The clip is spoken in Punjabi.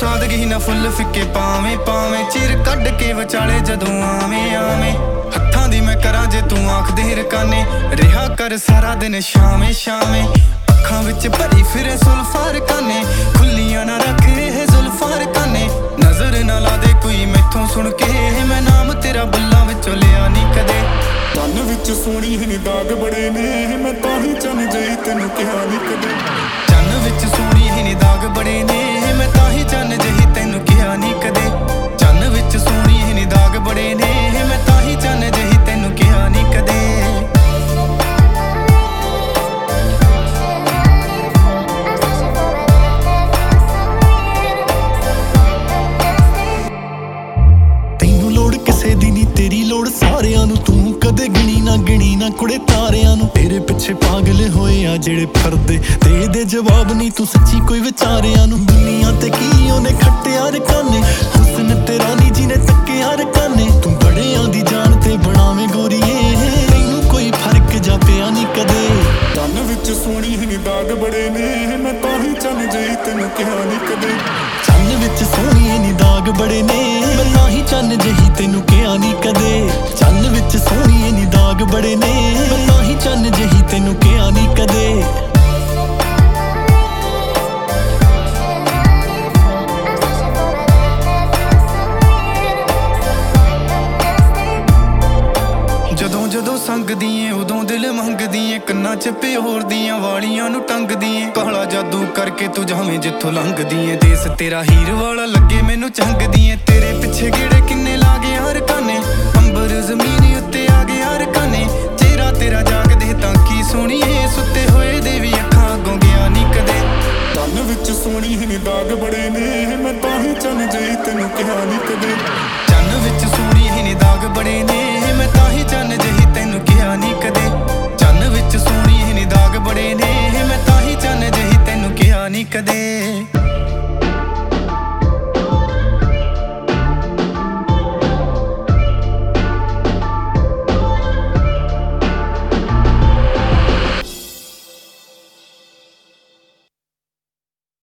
ਸਾਦਗੀ ਨਾ ਫੁੱਲ ਫਿੱਕੇ ਪਾਵੇਂ ਪਾਵੇਂ ਚਿਰ ਕੱਢ ਕੇ ਵਿਚਾਲੇ ਜਦੋਂ ਆਵੇਂ ਆਵੇਂ ਹੱਥਾਂ ਦੀ ਮੈਂ ਕਰਾਂ ਜੇ ਤੂੰ ਆਖ ਦੇ ਰਕਾਨੇ ਰਿਹਾ ਕਰ ਸਾਰਾ ਦਿਨ ਸ਼ਾਵੇਂ ਸ਼ਾਵੇਂ ਅੱਖਾਂ ਵਿੱਚ ਭਰੀ ਫਿਰੇ ਸੁਲਫਾਰ ਕਾਨੇ ਖੁੱਲੀਆਂ ਨਾ ਰੱਖ ਇਹ ਜ਼ੁਲਫਾਰ ਕਾਨੇ ਨਜ਼ਰ ਨਾ ਲਾ ਦੇ ਕੋਈ ਮੈਥੋਂ ਸੁਣ ਕੇ ਮੈਂ ਨਾਮ ਤੇਰਾ ਬੁੱਲਾਂ ਵਿੱਚੋਂ ਲਿਆ ਨਹੀਂ ਕਦੇ ਕੰਨ ਵਿੱਚ ਸੋਹਣੀ ਨੇ ਦਾਗ ਬੜੇ ਨੇ ਮੈਂ ਤਾਂ ਹੀ ਚੰਨ ਜਈ ਤੈਨੂੰ ਕਿਹਾ ਨਹੀਂ ਕਦੇ ਚੰਨ ਵਿੱਚ ਸੋਹਣੀ ਨੇ ਦਾਗ ਬੜੇ ਨੇ ਮੈਂ ਤਾਂ ਹੀ ਚੰਨ ਜਹੀ ਤੈਨੂੰ ਕਿਹਾ ਨਹੀਂ ਕਦੇ ਚੰਨ ਵਿੱਚ ਸੋਹਣੀ ਨੇ ਦਾਗ ਬੜੇ ਨੇ ਮੈਂ ਤਾਂ ਹੀ ਚੰਨ ਜਹੀ ਤੈਨੂੰ ਕਿਹਾ ਨਹੀਂ ਕਦੇ तेरी लोड़ सारियां नू तू कदे गिनी ना कुड़े तारियां नू तेरे पिछे पागल होए आ जेड़े फरदे ते दे जवाब नहीं तू सच्ची कोई विचारियां नू दुनिया ते की ओने खट्टे यार काने हुस्न तेरा नी जिने तक्के यार काने तू बड़े आंदी जान ते बनावे गोरीए तैनू कोई फर्क जा पिया नहीं कदे ਕੰਨ ਵਿੱਚ ਸੋਹਣੀ ਨੇ ਦਾਗ ਬੜੇ ਨੇ ਮੈਂ ਤਾਂ ਹੀ ਚੰਨ ਜਈ ਤੈਨੂੰ ਕਿਹਾ ਨਹੀਂ ਕਦੇ ਚੰਨ ਵਿੱਚ ਸੋਹਣੀ ਨੀ ਦਾਗ ਬੜੇ ਨੇ ਮੈਂ ਤਾਂ ਹੀ ਚੰਨ ਜਹੀ ਤੈਨੂੰ ਕਿਹਾ ਨਹੀਂ ਕਦੇ ਚੰਨ ਵਿੱਚ ਸੋਹਣੀ ਨੀ ਦਾਗ ਬੜੇ ਨੇ ਮੈਂ ਤਾਂ ਹੀ ਚੰਨ ਜਹੀ ਤੈਨੂੰ ਕਿਹਾ ਨਹੀਂ ਕਦੇ ਜਦੋਂ ਜਦੋਂ ਸੰਗਦੀ ਏ ਉਦੋਂ ਦਿਲ ਮੰਗਦੀ ਏ ਕੰਨਾਂ 'ਚ ਪਿਓਰ ਦੀਆਂ ਵਾਲੀਆਂ ਨੂੰ ਟੰਗਦੀ ਏ ਕਾਲਾ ਜਾਦੂ ਕਰਕੇ ਤੂੰ ਜਾਵੇਂ ਜਿੱਥੋਂ ਲੰਘਦੀ ਏ ਦੇਸ ਤੇਰਾ ਹੀਰ ਵਾਲਾ ਲੱਗੇ ਮੈਨੂੰ ਚੰਗਦੀ ਏ ਤੇਰੇ ਪਿੱਛੇ ਗੇੜੇ ਕਿੰਨੇ ਲਾ ਗਏ ਹਰ ਕਾਨੇ ਅੰਬਰ ਜ਼ਮੀਨ ਉੱਤੇ ਆ ਗਏ ਹਰ ਕਾਨੇ ਚਿਹਰਾ ਤੇਰਾ ਜਾਗਦੇ ਤਾਂ ਕੀ ਸੋਹਣੀਏ ਸੁੱਤੇ ਹੋਏ ਦੇ ਵੀ ਅੱਖਾਂ ਅੱਗੋਂ ਗਿਆ ਨਹੀਂ ਕਦੇ ਕੰਨ ਵਿੱਚ ਸੋਹਣੀ ਨੇ ਦਾਗ ਬੜੇ ਨੇ ਮੈਂ ਤਾਂ ਹੀ ਚੰਨ ਜਈ ਤੈਨੂੰ ਕਿਹਾ ਨਹੀਂ ਕਦੇ ਚੰਨ ਵਿੱਚ ਸੋਹਣੀ ਨੇ ਦਾਗ ਬੜੇ ਨੇ ਮੈਂ ਤਾਂ ਹੀ ਚੰਨ ਜਹੀ ਤੈਨੂੰ ਕਿਹਾ ਨਹੀਂ ਕਦੇ